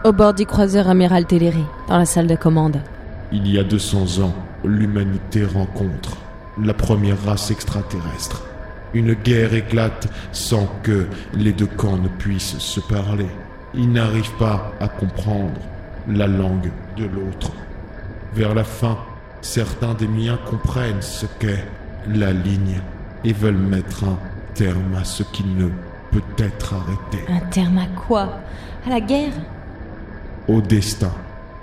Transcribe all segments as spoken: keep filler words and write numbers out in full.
Au bord du croiseur amiral Téléré, dans la salle de commande. Il y a deux cents ans, l'humanité rencontre la première race extraterrestre. Une guerre éclate sans que les deux camps ne puissent se parler. Ils n'arrivent pas à comprendre la langue de l'autre. Vers la fin, certains des miens comprennent ce qu'est la ligne et veulent mettre un terme à ce qui ne peut être arrêté. Un terme à quoi? À la guerre? Au destin.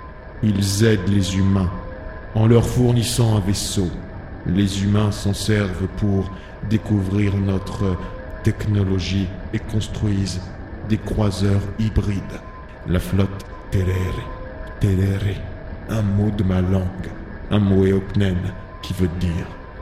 Ils aident les humains en leur fournissant un vaisseau. Les humains s'en servent pour découvrir notre technologie et construisent des croiseurs hybrides. La flotte Téléré. Téléré, un mot de ma langue, un mot éocnène qui veut dire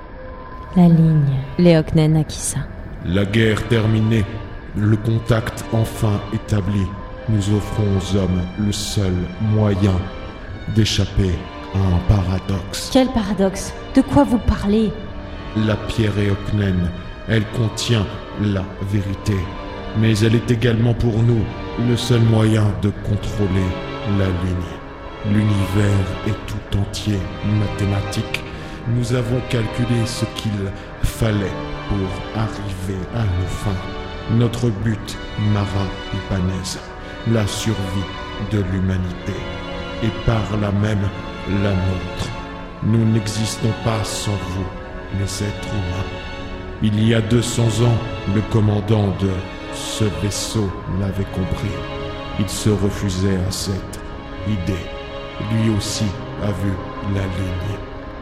la ligne. Léocnène Akissa. La guerre terminée, le contact enfin établi, nous offrons aux hommes le seul moyen d'échapper à un paradoxe. Quel paradoxe? De quoi vous parlez? La pierre éocnène, elle contient la vérité, mais elle est également pour nous le seul moyen de contrôler la ligne. L'univers est tout entier mathématique. Nous avons calculé ce qu'il fallait pour arriver à nos fins. Notre but, Mara Ipanez, la survie de l'humanité, et par là même la nôtre. Nous n'existons pas sans vous, les êtres humains. Il y a deux cents ans, le commandant de ce vaisseau l'avait compris. Il se refusait à cette idée. Lui aussi a vu la ligne.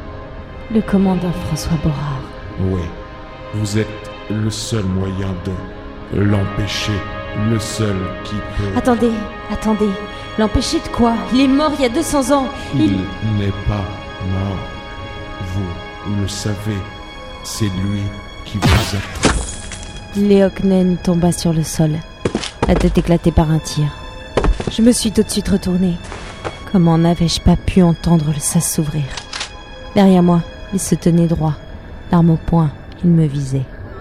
Le commandant François Borard. Oui, vous êtes le seul moyen de l'empêcher, le seul qui peut... Attendez, attendez, l'empêcher de quoi? Il est mort il y a deux cents ans. Il, Il... n'est pas mort. Vous le savez, c'est lui qui vous a... Léocnène tomba sur le sol, la tête éclatée par un tir. Je me suis tout de suite retournée. Comment n'avais-je pas pu entendre le sas s'ouvrir? Derrière moi, il se tenait droit, l'arme au poing, il me visait.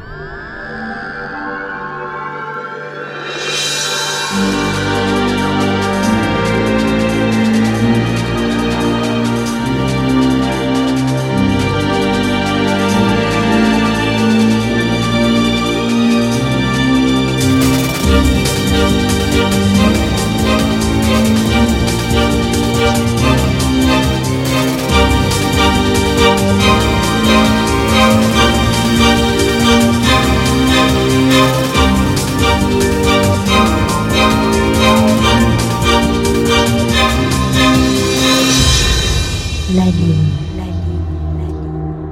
La ligne. La ligne. La ligne.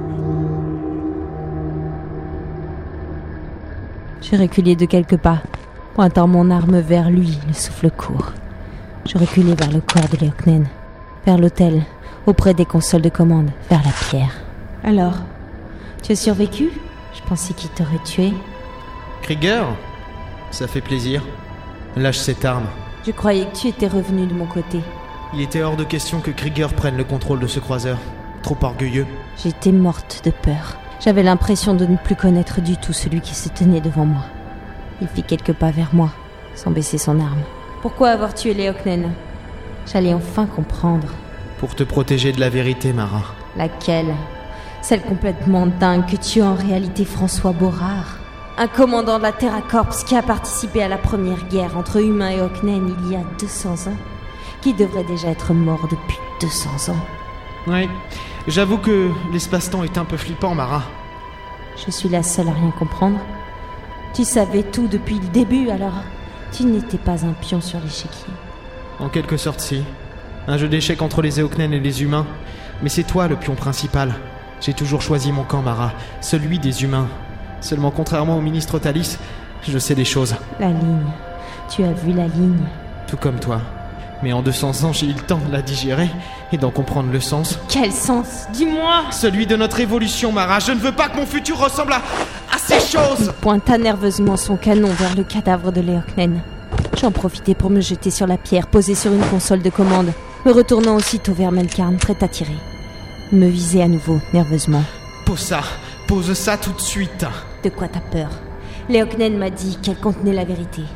Je reculai de quelques pas, pointant mon arme vers lui, le souffle court. Je reculai vers le corps de Léocnène, vers l'hôtel, auprès des consoles de commande, vers la pierre. Alors, tu as survécu? Je pensais qu'il t'aurait tué. Krieger? Ça fait plaisir. Lâche cette arme. Je croyais que tu étais revenu de mon côté. Il était hors de question que Krieger prenne le contrôle de ce croiseur. Trop orgueilleux. J'étais morte de peur. J'avais l'impression de ne plus connaître du tout celui qui se tenait devant moi. Il fit quelques pas vers moi, sans baisser son arme. Pourquoi avoir tué Léocnène? J'allais enfin comprendre. Pour te protéger de la vérité, Mara. Laquelle? Celle complètement dingue que tu es en réalité François Borard. Un commandant de la Terra Corps qui a participé à la première guerre entre humains et Ocnène il y a deux cents ans. Qui devrait déjà être mort depuis deux cents ans. Oui, j'avoue que l'espace-temps est un peu flippant, Mara. Je suis la seule à rien comprendre. Tu savais tout depuis le début, alors tu n'étais pas un pion sur l'échiquier. En quelque sorte, si. Un jeu d'échecs entre les Éocnènes et les humains. Mais c'est toi le pion principal. J'ai toujours choisi mon camp, Mara, celui des humains. Seulement, contrairement au ministre Thalys, je sais des choses. La ligne. Tu as vu la ligne. Tout comme toi. Mais en deux cents ans, j'ai eu le temps de la digérer et d'en comprendre le sens. Quel sens? Dis-moi! Celui de notre évolution, Mara. Je ne veux pas que mon futur ressemble à, à ces choses! Il pointa nerveusement son canon vers le cadavre de Léocnène. J'en profitai pour me jeter sur la pierre posée sur une console de commande, me retournant aussitôt vers Melkarn, prête à tirer. Il me visait à nouveau, nerveusement. Pose ça, pose ça tout de suite. De quoi t'as peur? Léocnène m'a dit qu'elle contenait la vérité.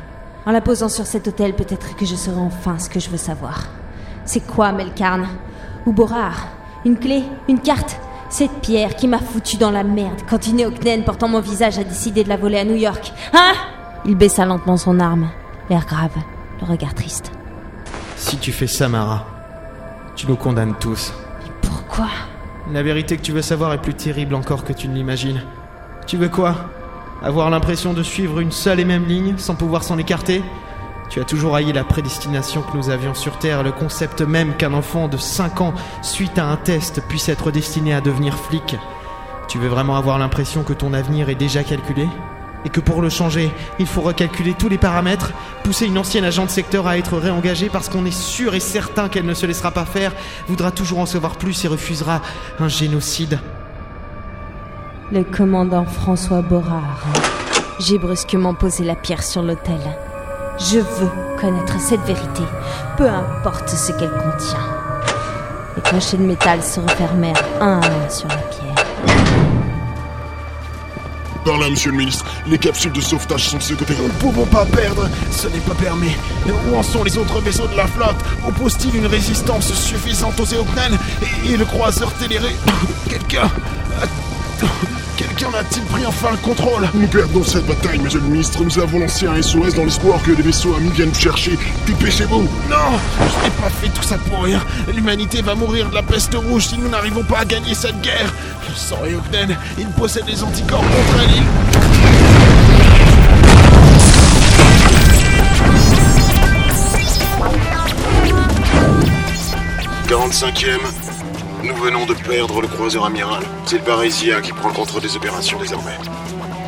En la posant sur cet autel, peut-être que je saurai enfin ce que je veux savoir. C'est quoi Melkarn? Ou Borar? Une clé? Une carte? Cette pierre qui m'a foutu dans la merde quand une Eoknen portant mon visage a décidé de la voler à New York. Hein? Il baissa lentement son arme, l'air grave, le regard triste. Si tu fais ça, Mara, tu nous condamnes tous. Mais pourquoi? La vérité que tu veux savoir est plus terrible encore que tu ne l'imagines. Tu veux quoi? Avoir l'impression de suivre une seule et même ligne sans pouvoir s'en écarter? Tu as toujours haï la prédestination que nous avions sur Terre, le concept même qu'un enfant de cinq ans, suite à un test, puisse être destiné à devenir flic. Tu veux vraiment avoir l'impression que ton avenir est déjà calculé? Et que pour le changer, il faut recalculer tous les paramètres, pousser une ancienne agent de secteur à être réengagée parce qu'on est sûr et certain qu'elle ne se laissera pas faire, voudra toujours en savoir plus et refusera un génocide. Le commandant François Borar. J'ai brusquement posé la pierre sur l'autel. Je veux connaître cette vérité, peu importe ce qu'elle contient. Les clochers de métal se refermèrent un à un sur la pierre. Par là, monsieur le ministre, les capsules de sauvetage sont de ce côté. Nous ne pouvons pas perdre, ce n'est pas permis. Où en sont les autres vaisseaux de la flotte? Oppose-t-il une résistance suffisante aux Eoknen et, et le croiseur Téléré? Quelqu'un... Quelqu'un a-t-il pris enfin le contrôle? Nous perdons cette bataille, monsieur le ministre. Nous avons lancé un S O S dans l'espoir que des vaisseaux amis viennent vous chercher. Dépêchez-vous! Non! Je n'ai pas fait tout ça pour rien. L'humanité va mourir de la peste rouge si nous n'arrivons pas à gagner cette guerre. Le sang Eoknen, il possède des anticorps contre elle. quarante-cinquième. Nous venons de perdre le croiseur amiral. C'est le Barésia qui prend le contrôle des opérations désormais.